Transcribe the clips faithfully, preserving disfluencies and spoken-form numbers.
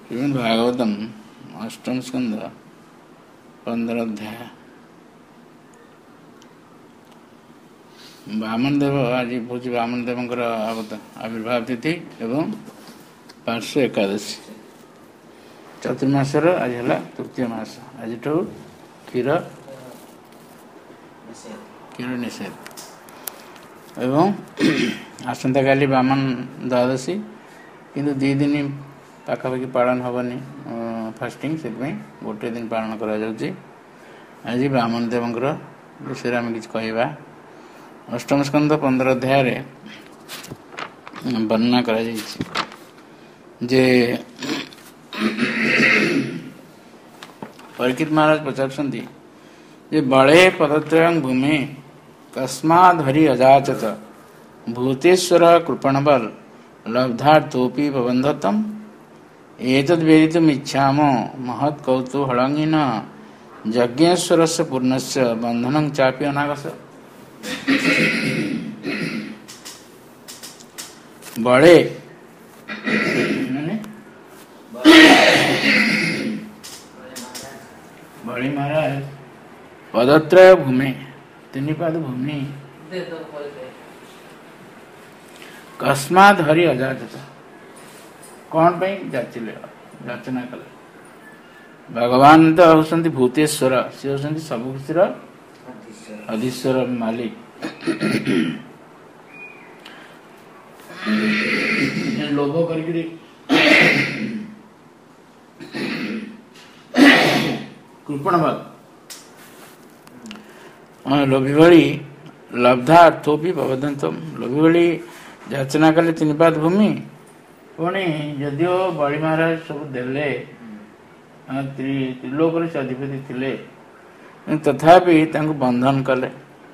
श्रीमद् भागवतम अष्टम स्कंद पंद्रह अध्याय। वामन देव आज भूज वामन देव आविर्भाव तिथि एवं पार्श्व एकादशी चतुर्मासर आज है तृतीय मास। आज क्षीर क्षीर निषेध एवं आसंता काली वामन द्वादशी किंतु दी दिन पाखापाखि पालन हेनी फास्टिंग से गोटे दिन पालन करा जाउची। आज वामन देव विषय आम कि कहवा अष्टम स्कंद पंद्रह अध्याय वर्णना करा जे परीक्षित महाराज पचारुछंती जे बड़े पदत्रयं भूमि कस्माद्धरि अजाचत भूतेश्वर कृपणबल लब्धार्थोपि प्रबंधतम एतद्वेदितुम् इच्छामो महत् कौतूहलंगिन यज्ञेश्वरस्य पूर्णस्य बंधनं चापि अनागस। बड़े बड़े महाराज पदत्रय भूमि तीन पाद भूमि कस्मात् हरि अजाचत कौन पे जाचिले जाचना कले भगवान तो होसंती भूतेश्वर से होसंती सब किछिर अधीश्वर मालिक लोभ करके कृपण बल लोभी भली लब्धा अर्थोपि प्रबंधतम लोभी भली जाचना कले तीन पाद भूमि पुणी जदिओ बड़ी महाराज सब देले त्रिलोक से अधिपति थिले तथापि तांको बंधन कले।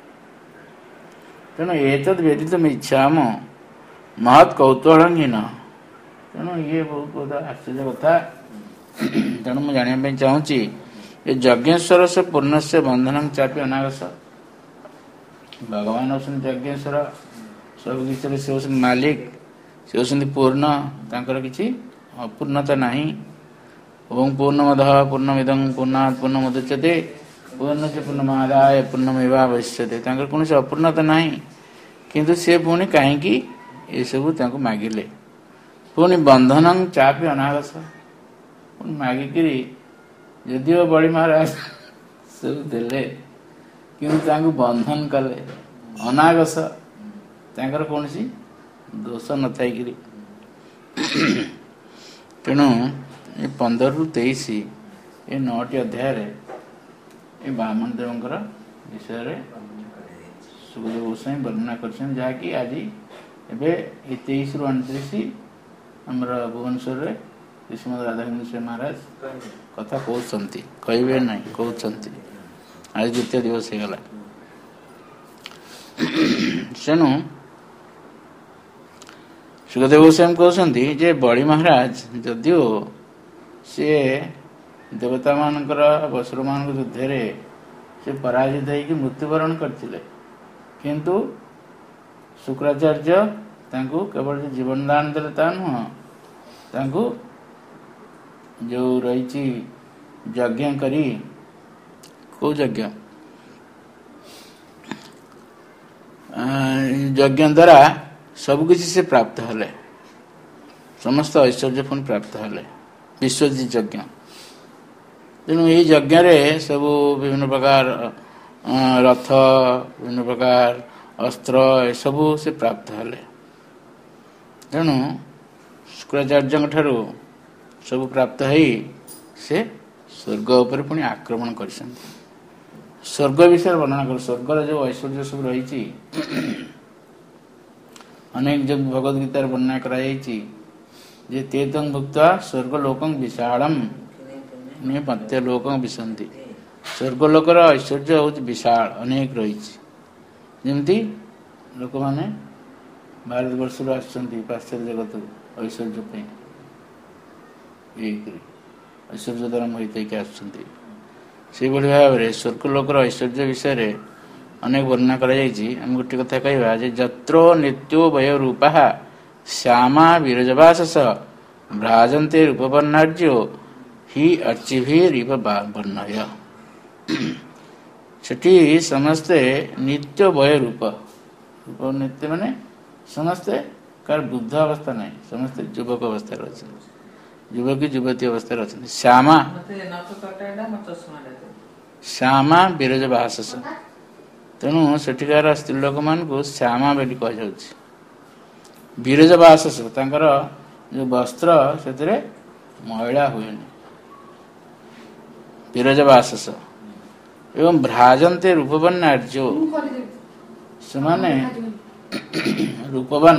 तेणु एतद् वेदितुम् इच्छाम महत् कौतूहलंगिन तेणु ये बहुत बहुत आश्चर्य कथा। तेणु मुझे जाना चाहूँगी ये यज्ञेश्वर से पूर्ण से बंधन चापी अनागस भगवान होसन यज्ञेश्वर सब किसी से होसन मालिक से होसंती पूर्ण तांकर किछि अपूर्णता नाही। ओम पूर्णमदः पूर्णमिदं पूर्णात् पूर्णमुदच्यते पूर्णस्य पूर्णमादाय पूर्णमेवावशिष्यते तांकर कोनसे अपूर्णता नाही किंतु से पुणी काहेकि ये सब तांको मागिले पुणी बंधनं चापि अनागस पुणी मागिकरी यदिओ बड़ी महाराज सब देले किंतु तांको बंधन कले अनागस तांकर कोनसी दोष न थी। तेणु ये पंदर रु तेईस ये नौटी अध्याय ये वामन देव विषय सुखदेव गोस्वामी वर्णना कर जहाँकि आज ए तेईस रु अणतीस आमर भुवनेश्वर श्रीमद राधाकृष्ण महाराज कथा कहते कहे ना कहते आज द्वितीय दिवस हो गला। तेणु सुखदेव गोस्वामी कहते जे बड़ी महाराज जदिओ सी देवता मानकर बसुर मान युद्ध से पराजित होकर मृत्युवरण करते किंतु शुक्राचार्य तांको केवल जीवन दान देले ता नुह तांको जो रही यज्ञ करी को यज्ञ यज्ञ द्वारा सबकिछि से प्राप्त हले समस्त ऐश्वर्य पुणी प्राप्त हले विश्वजित यज्ञ। तेणु ये यज्ञ रे सब विभिन्न प्रकार रथ विभिन्न प्रकार अस्त्र सब से प्राप्त हले। तेणु शुक्राचार्य ठारू सब प्राप्त है से स्वर्ग उपर पुणी आक्रमण कर स्वर्ग विषय वर्णना कर स्वर्गर जो ऐश्वर्य सब रही अनेक जब भगवद गीतार वर्णना कराई जे तेतं भुक्त्वा स्वर्गलोकं विशालम मत्यलोकं विशन्ति स्वर्गलोकर ऐश्वर्य हूँ विशाल अनेक रही जमती लोक मैंने भारत वर्ष आश्चर्य पाश्चात्य जगत ऐश्वर्य ऐश्वर्य द्वारा मोहित आसुँच भाव में स्वर्गलोकर ऐश्वर्य विषय अनेक वर्णना करें गोटे कथा कहवा जत्रो नित्यो वय रूपा श्यामा विरजवासस भ्राजन्ते रूपवर्णार्ज्यो हि अर्चिभिरिव वर्णय। सेठी समस्ते नित्य वय रूप रूप नित्य माने समस्ते कार बुद्ध अवस्था नहीं, समस्ते युवक अवस्था अच्छे, युवक युवती अवस्था अच्छे। श्यामा श्यामा विरज बाहस तेणु सेठिकार स्त्रीलोक मान को श्यामा बोली कह विरज बाहस तांकर जो वस्त्र से मैला हुए विरज बाहस एवं भ्राजन्ते रूपवन आर्यो से रूपवान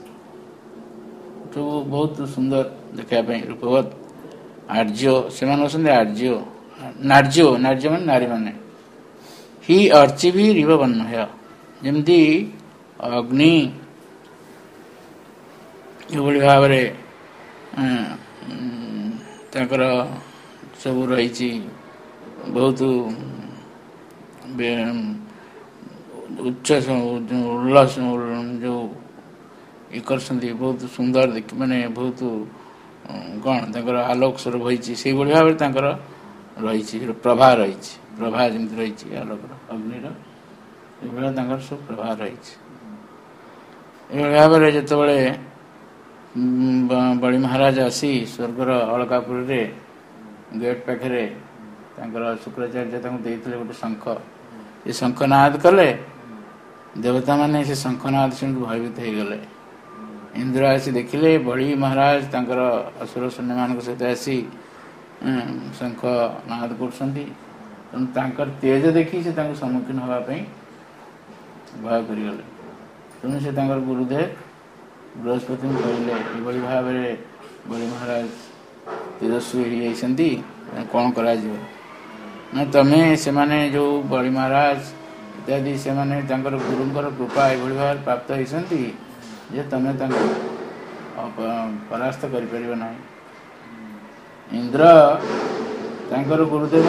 तो बहुत सुंदर देखा रूपवत आर्यो से आर्यो नार्यो नार्यो मान नारी माने ही अर्ची भी रिव बन्न है जमती अग्नि ये भाव सब रही बहुत उच्च उल्लास जो ये कर बहुत सुंदर देख माने बहुत कौन तर आलोक स्वरूप होती से भाव रही प्रभा रही प्रभा जमी रही आलोक अग्निर ये सब प्रभा रही भाव जो बड़ी महाराज आसी स्वर्गर अलकापुर गेट पाखे शुक्राचार्य देते गोटे शंख ये शंखनाद कले देवता माने से शंखनाद शुणी भयभीत हो गले। इंद्र आसी देखिले बड़ी महाराज तांकर असुर सैन्य मान सहित आसी शंखनाद कर तेज देखी से सम्मुखीन होगापी भय करगले। तेणु से गुरुदेव बृहस्पति कहले ये भाव बड़ी महाराज तेजस्वी होती कौन करा ना तमे से माने जो बड़ी महाराज इत्यादि से माने गुरुंकर कृपा ये भाव प्राप्त होती जे तमे परास्त कर ना। इंद्र तांकर गुरुदेव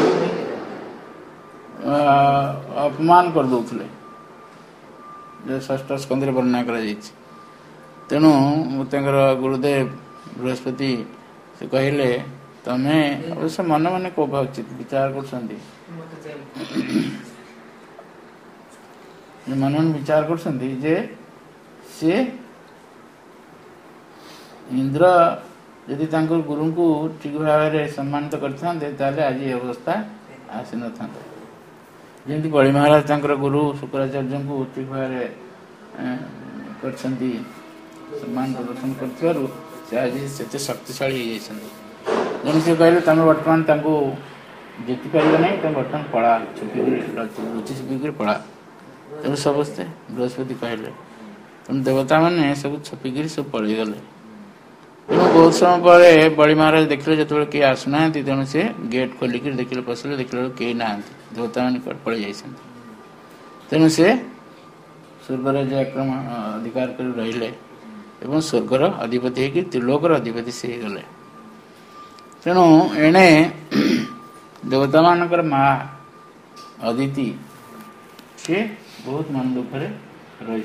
अपमान कर दौले जो षष्ठ स्कंद वर्णना कर तेणु गुरुदेव बृहस्पति से कहले तमे अवश्य मन मन को विचार कर मन मन विचार कर से इंद्र यदि गुरु को ठीक भाव सम्मानित करते आज ये अवस्था आसी न था। जमी बड़ी महाराज गुरु शुक्राचार्य को ठीक भाव कर सम्मान प्रदर्शन कर आज से शक्तिशाली हो से कहले तुम बर्तमान जीति पार नहीं तुम बर्तमान पड़ा लुचि छुपिक पड़ा। तेणु समस्ते बृहस्पति कहले तुम देवता मैंने सब छपिक सब पलि गले। तेणु बहुत समय पर बड़ी महाराज देखिले जो किए आसुना तेणु से गेट खोलिक देखिले पशिले देखिले कई ना देवता मैंने पलि जाइए। तेणु से स्वर्गराज आक्रमण अधिकार कर रहिले एवं स्वर्गर अधिपति है त्रिलोकर अधिपति से गले। तेणु एणे देवता मानकर माँ अदिति से बहुत मन दुख रही।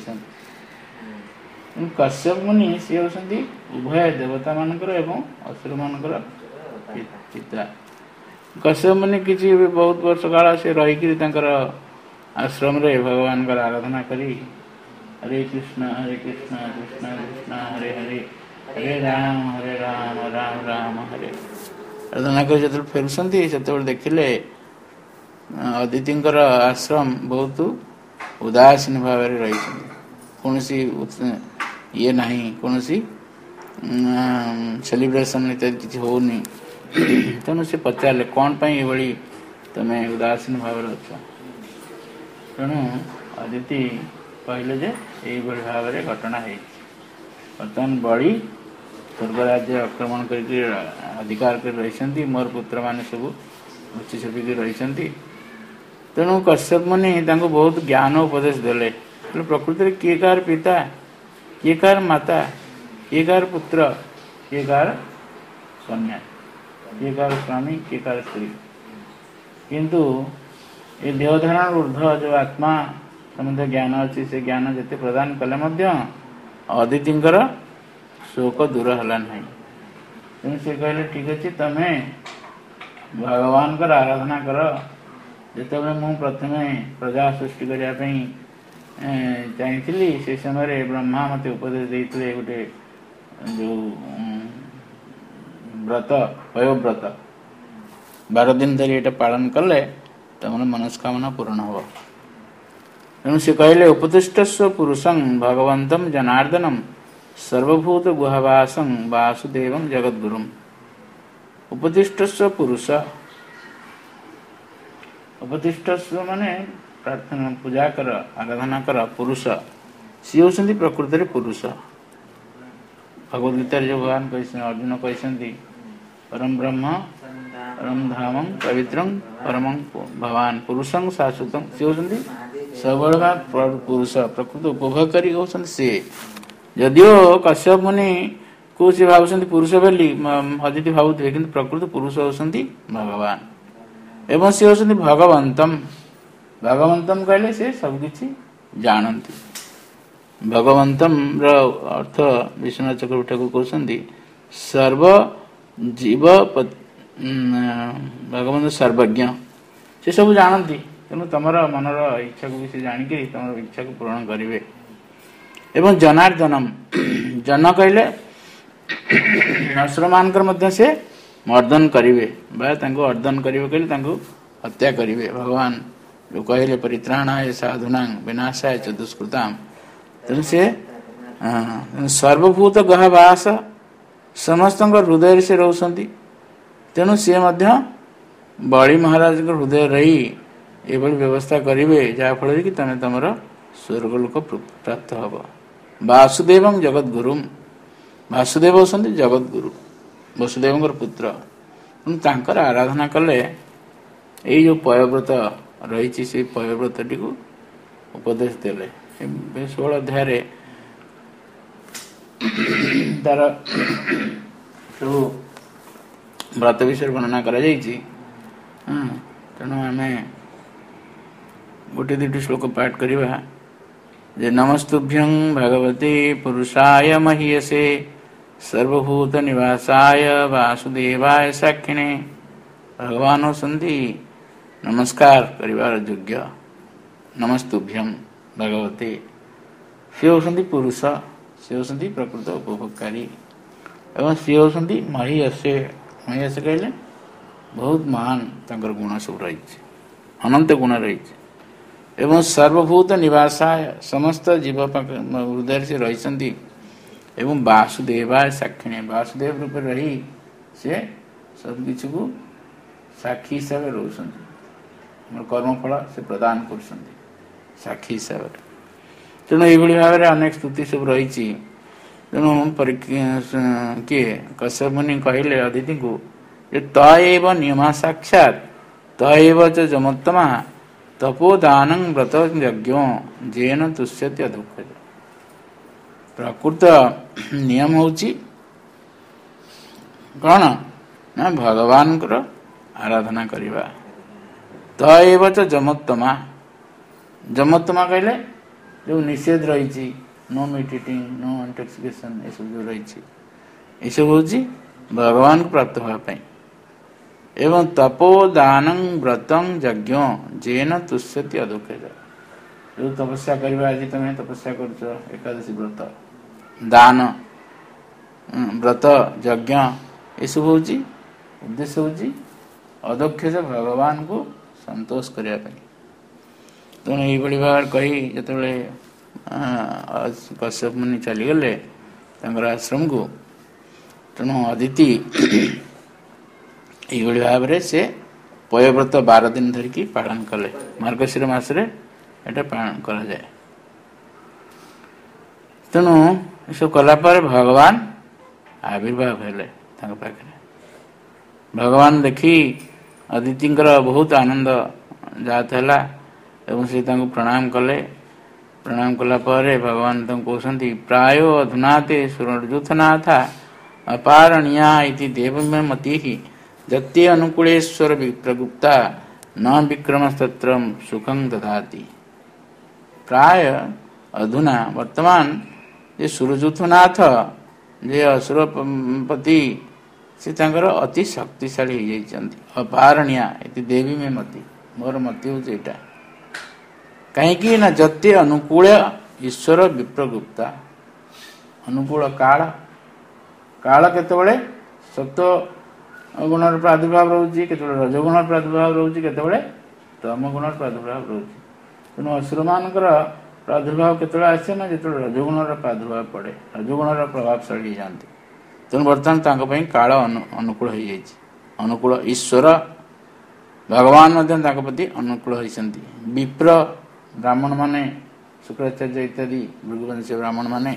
कश्यप मुनि सी होती उभय देवता मानकर एवं असुर मानकर पिता। कश्यप मुनि किसी बहुत वर्ष काल से रहीकि आश्रम रे भगवान का आराधना करी हरे कृष्ण हरे कृष्ण कृष्ण कृष्ण हरे हरे हरे राम हरे राम राम राम हरे आराधना कर जो फेरुंट से देखिले अदिति आश्रम बहुत उदासीन भाव रही कौन सी ये नहीं कौन सी सेलिब्रेशन इत्यादि किसी होनी। तेणु से पचारे कौन पाई ये तमें उदासीन भाव अच्छ। तेणु अदिति कहले जे यही भाव में घटना है। बर्तमान बड़ी स्वर्गराज्य आक्रमण करके अधिकार कर रही मोर पुत्र मान सब लुचि छुपिक रही। तेणु कश्यप मुनि बहुत ज्ञान उपदेश देले प्रकृति किए कार पिता किए कार माता किए कार पुत्र किए कार कन्या किए कार स्वामी किए कार स्त्री। किंतु ये देहधारण ऊर्ध जो आत्मा सम्बन्ध ज्ञान अच्छी से ज्ञान जिते प्रदान कले अदितिंकर शोक दूर हला नहीं ତେଣୁ ସେ କହିଲେ ଠିକ୍ ଅଛି, ତମେ ଭଗବାନଙ୍କର ଆରାଧନା କର। ଯେତେବେଳେ ମୁଁ ପ୍ରଥମେ ପ୍ରଜା ସୃଷ୍ଟି କରିବା ପାଇଁ ଚାହିଁଥିଲି, ସେ ସମୟରେ ବ୍ରହ୍ମା ମୋତେ ଉପଦେଶ ଦେଇଥିଲେ ଗୋଟେ ଯେଉଁ ବ୍ରତ, ପୟୋବ୍ରତ, ବାର ଦିନ ଧରି ଏଇଟା ପାଳନ କଲେ ତମର ମନସ୍କାମନା ପୂରଣ ହେବ। ତେଣୁ ସେ କହିଲେ ଉପତିଷ୍ଠସ୍ୱ ପୁରୁଷଂ ଭଗବନ୍ତଂ ଜନାର୍ଦ୍ଦନଂ ସର୍ବଭୂତ ଗୁହାବାସଂ ବାସୁଦେବଂ ଜଗଦ୍ଗୁରୁଂ। ଉପତିଷ୍ଠସ୍ୱ ପୁରୁଷ, ଉପତିଷ୍ଠସ୍ୱ ମାନେ ପ୍ରାର୍ଥନା ପୂଜା କର, ଆରାଧନା କର ପୁରୁଷ। ସିଏ ହେଉଛନ୍ତି ପ୍ରକୃତରେ ପୁରୁଷ। ଭଗବଦ୍ ଗୀତାରେ ଯେଉଁ ଭଗବାନ କହିଛନ୍ତି, ଅର୍ଜୁନ କହିଛନ୍ତି ପରମ ବ୍ରହ୍ମ ପରମ ଧାମଂ ପବିତ୍ରଂ ପରମଂ ଭଗବାନ ପୁରୁଷଂ ଶାଶ୍ୱତଂ। ସେ ହେଉଛନ୍ତି ସବୁବେଳେ ବା ପୁରୁଷ, ପ୍ରକୃତ ଉପଭୋଗକାରୀ ହେଉଛନ୍ତି ସେ। ଯଦିଓ କଶ୍ୟପ ମୁନିକୁ ସେ ଭାବୁଛନ୍ତି ପୁରୁଷ ବୋଲି, ଅଦିତି ଭାବୁଥିବେ, କିନ୍ତୁ ପ୍ରକୃତ ପୁରୁଷ ହେଉଛନ୍ତି ଭଗବାନ। ଏବଂ ସେ ହେଉଛନ୍ତି ଭଗବନ୍ତମ। ଭଗବନ୍ତମ କହିଲେ ସେ ସବୁକିଛି ଜାଣନ୍ତି। ଭଗବନ୍ତମର ଅର୍ଥ ବିଶ୍ୱନାଥ ଚକ୍ରବର୍ତ୍ତୀ ଠାକୁର କହୁଛନ୍ତି ସର୍ବ ଜୀବ ଭଗବନ୍ତ ସର୍ବଜ୍ଞ, ସେ ସବୁ ଜାଣନ୍ତି। ତେଣୁ ତମର ମନର ଇଚ୍ଛାକୁ ବି ସେ ଜାଣିକି ତମର ଇଚ୍ଛାକୁ ପୂରଣ କରିବେ। ଏବଂ ଜନାର୍ଦ୍ଦନମ, ଜନ କହିଲେ ଅସୁରମାନଙ୍କର ମଧ୍ୟ ସେ ମର୍ଦ୍ଦନ କରିବେ, ବା ତାଙ୍କୁ ଅର୍ଦ୍ଦନ କରିବେ କହିଲେ ତାଙ୍କୁ ହତ୍ୟା କରିବେ। ଭଗବାନ ଯେଉଁ କହିଲେ ପରିତ୍ରାଣାୟ ସାଧୁନାଂ ବିନାଶାୟ ଚ ଦୁଷ୍କୃତାମ୍। ତେଣୁ ସେ ସର୍ବଭୂତ ଗହବାସ, ସମସ୍ତଙ୍କ ହୃଦୟରେ ସେ ରହୁଛନ୍ତି। ତେଣୁ ସିଏ ମଧ୍ୟ ବଳି ମହାରାଜଙ୍କ ହୃଦୟ ରହି ଏଭଳି ବ୍ୟବସ୍ଥା କରିବେ ଯାହାଫଳରେ କି ତମେ ତମର ସ୍ୱର୍ଗଲୋକ ପ୍ରାପ୍ତ ହେବ। ବାସୁଦେବଂ ଜଗଦ୍ଗୁରୁଂ, ବାସୁଦେବ ହେଉଛନ୍ତି ଜଗଦ୍ଗୁରୁ, ବସୁଦେବଙ୍କର ପୁତ୍ର। ତେଣୁ ତାଙ୍କର ଆରାଧନା କଲେ ଏଇ ଯେଉଁ ପୟବ୍ରତ ରହିଛି ସେଇ ପୟବ୍ରତଟିକୁ ଉପଦେଶ ଦେଲେ। ଷୋହଳ ଅଧ୍ୟାୟରେ ତାର ସବୁ ବ୍ରତ ବିଷୟରେ ବର୍ଣ୍ଣନା କରାଯାଇଛି। ତେଣୁ ଆମେ ଗୋଟେ ଦୁଇଟି ଶ୍ଲୋକ ପାଠ କରିବା। ଯେ ନମସ୍ତୁଭ୍ୟଂ ଭଗବତେ ପୁରୁଷାୟ ମହୀୟସେ ସର୍ବଭୂତ ନିବାସାୟ ବାସୁଦେବାୟ ସାକ୍ଷିଣେ। ଭଗବାନ ହେଉଛନ୍ତି ନମସ୍କାର କରିବାର ଯୋଗ୍ୟ। ନମସ୍ତୁଭ୍ୟଂ ଭଗବତେ, ସେ ହେଉଛନ୍ତି ପୁରୁଷ, ସେ ହେଉଛନ୍ତି ପ୍ରକୃତ ଉପଭୋଗକାରୀ। ଏବଂ ସିଏ ହେଉଛନ୍ତି ମହୀୟସେ, ମହୀୟସେ କହିଲେ ବହୁତ ମହାନ ତାଙ୍କର ଗୁଣ ସବୁ ରହିଛି, ଅନନ୍ତ ଗୁଣ ରହିଛି। ଏବଂ ସର୍ବଭୂତ ନିବାସାୟ, ସମସ୍ତ ଜୀବ ହୃଦୟରେ ସେ ରହିଛନ୍ତି। ଏବଂ ବାସୁଦେବାୟ ସାକ୍ଷିଣେ, ବାସୁଦେବ ରୂପରେ ରହି ସେ ସବୁକିଛିକୁ ସାକ୍ଷୀ ହିସାବରେ ରହୁଛନ୍ତି। ଆମର କର୍ମଫଳ ସେ ପ୍ରଦାନ କରୁଛନ୍ତି ସାକ୍ଷୀ ହିସାବରେ। ତେଣୁ ଏଇଭଳି ଭାବରେ ଅନେକ ସ୍ତୁତି ସବୁ ରହିଛି। ତେଣୁ କିଏ କଶ୍ୟପ ମୁନି କହିଲେ ଅଦିତିଙ୍କୁ ଯେ ତ ଏବ ନିୟମା ସାକ୍ଷାତ ତ ଏବ ଚ ଯମୋତ୍ତମା ତପୋଦାନଂ ବ୍ରତ ଯଜ୍ଞ ଯେନ ତୁଷ୍ୟତି ଅଦୁଃଖ। ପ୍ରକୃତ ନିୟମ ହେଉଛି କ'ଣ ନା ଭଗବାନଙ୍କର ଆରାଧନା କରିବା। ତ ଏବ ଚ ଯମୋତ୍ତମା, ଯମୋତ୍ତମା କହିଲେ ଯେଉଁ ନିଷେଧ ରହିଛି, no meat eating, no intoxication, ଏସବୁ ଯେଉଁ ରହିଛି, ଏସବୁ ହେଉଛି ଭଗବାନଙ୍କୁ ପ୍ରାପ୍ତ ହେବା ପାଇଁ। ଏବଂ ତପୋଦାନଂ ବ୍ରତଂ ଯଜ୍ଞ ଯେନ ତୁଷ୍ୟତି ଅଦୁଃଖେଜ, ଯେଉଁ ତପସ୍ୟା କରିବା, ଆଜି ତମେ ତପସ୍ୟା କରୁଛ, ଏକାଦଶୀ ବ୍ରତ, ଦାନ ବ୍ରତ, ଯଜ୍ଞ, ଏସବୁ ହେଉଛି ଉଦ୍ଦେଶ୍ୟ ହେଉଛି ଅଦକ୍ଷେଜ ଭଗବାନଙ୍କୁ ସନ୍ତୋଷ କରିବା ପାଇଁ। ତେଣୁ ଏଇଭଳି ଭାବରେ କହି ଯେତେବେଳେ କଶ୍ୟପ ମୁନି ଚାଲିଗଲେ ତାଙ୍କର ଆଶ୍ରମକୁ, ତେଣୁ ଅଦିତି ଏଇଭଳି ଭାବରେ ସେ ପୟବ୍ରତ ବାର ଦିନ ଧରିକି ପାଳନ କଲେ। ମାର୍ଗଶିର ମାସରେ ଏଟା ପାଳନ କରାଯାଏ। ତେଣୁ ଏସବୁ କଲା ପରେ ଭଗବାନ ଆବିର୍ଭାବ ହେଲେ ତାଙ୍କ ପାଖରେ। ଭଗବାନ ଦେଖି ଅଦିତିଙ୍କର ବହୁତ ଆନନ୍ଦ ଜାତ ହେଲା ଏବଂ ସେ ତାଙ୍କୁ ପ୍ରଣାମ କଲେ। ପ୍ରଣାମ କଲା ପରେ ଭଗବାନ ତାଙ୍କୁ କହୁଛନ୍ତି ପ୍ରାୟ ଅଧୁନାତେ ସୁରଜୁଥନାଥା ଅପାରଣୀୟା ଇତି ଦେବମତି ଯତେ ଅନୁକୂଳେଶ୍ୱର ପ୍ରଗୁପ୍ତା ନ ବିକ୍ରମସ୍ତତ୍ର ସୁଖଂ ଦଦାତି। ପ୍ରାୟ ଅଧୁନା, ବର୍ତ୍ତମାନ ଯେ ସୁରଜୁଥନାଥ ଯେ ଅସୁରପତି से तांकर अति शक्तिशाली हो जाइछन्ति अपारणिया इति देवी में मति मोर मति हो जेटा कहीं ना जते अनुकूल ईश्वर विप्रगुप्ता अनुकूल काल काल केतबळे सत्व गुणर प्रादुर्भाव रोची केतबळे रजगुणर प्रादुर्भाव रोची केतबळे तम गुणर प्रादुर्भाव रोची तेणु असुर मानकर प्रादुर्भाव केतबळे आसे ना जेतबळे रजगुणर प्रादुर्भाव पड़े रजगुणर प्रभावशाली जाते तेणु बर्तमान तांको पई काल अनुकूल हो जाइछि अनुकूल ईश्वर भगवान मध्य तांको प्रति अनुकूल होइछन्ति विप्र ब्राह्मण माने शुक्राचार्य इत्यादि भृगुवंशी ब्राह्मण माने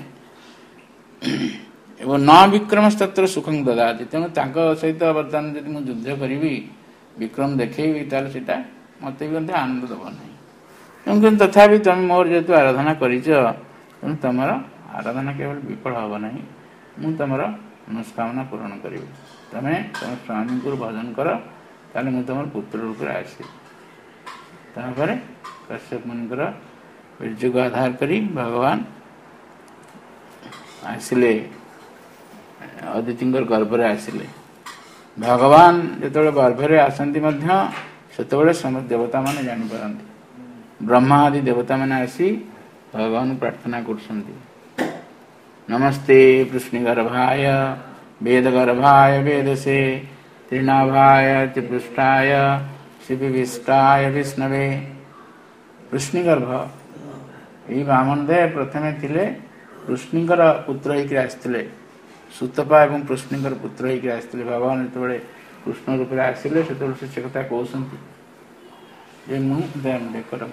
एवं न विक्रम तत्र सुखं ददाति तेणु तांको सहित बर्तमान यदि मु युद्ध करिवि विक्रम देखैबि ताले सेटा मते भी आनंद दब नहीं क्योंकि तथापि तुम मोर जेतु आराधना करिछ तेणु तुमर आराधना केवल विफल हब नहीं मु तुमर मनस्कामना पूर्ण करिवि तमे तुम स्वामी को भजन कर ताले मु तुमर पुत्र रूप रे आसी तापरे कश्यप मुनिकर वीर्य को आधार करी भगवान आसिले अदितिंकर गर्भ रे आसिले भगवान जेतबेले गर्भ रे आसंती मध्य सेतबेले समस्त देवता माने जानि पारंती ब्रह्मा आदि देवता माने आसी भगवान प्रार्थना करसंती नमस्ते कृष्णगर्भाय वेदगर्भाय वेदसे त्रिनाभाय त्रिपृष्ठाय शिविविष्टाय विष्णवे कृष्णगर्भ यही ब्राह्मण दे प्रथमे थिले कृष्णकर पुत्र होकर आसते सुतपा एवं कृष्णकर पुत्र होकर आसते भगवान जो कृष्ण रूप में आसिले से कथा कहते जे मु बेकर